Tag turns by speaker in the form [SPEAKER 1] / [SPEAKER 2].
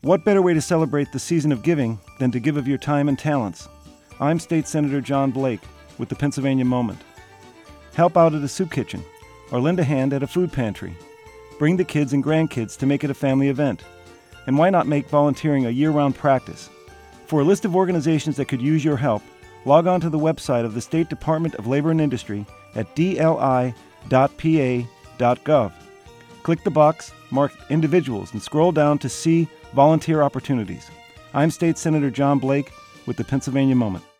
[SPEAKER 1] What better way to celebrate the season of giving than to give of your time and talents? I'm State Senator John Blake with the Pennsylvania Moment. Help out at a soup kitchen or lend a hand at a food pantry. Bring the kids and grandkids to make it a family event. And why not make volunteering a year-round practice? For a list of organizations that could use your help, log on to the website of the State Department of Labor and Industry at dli.pa.gov. Click the box marked Individuals and scroll down to see Volunteer Opportunities. I'm State Senator John Blake with the Pennsylvania Moment.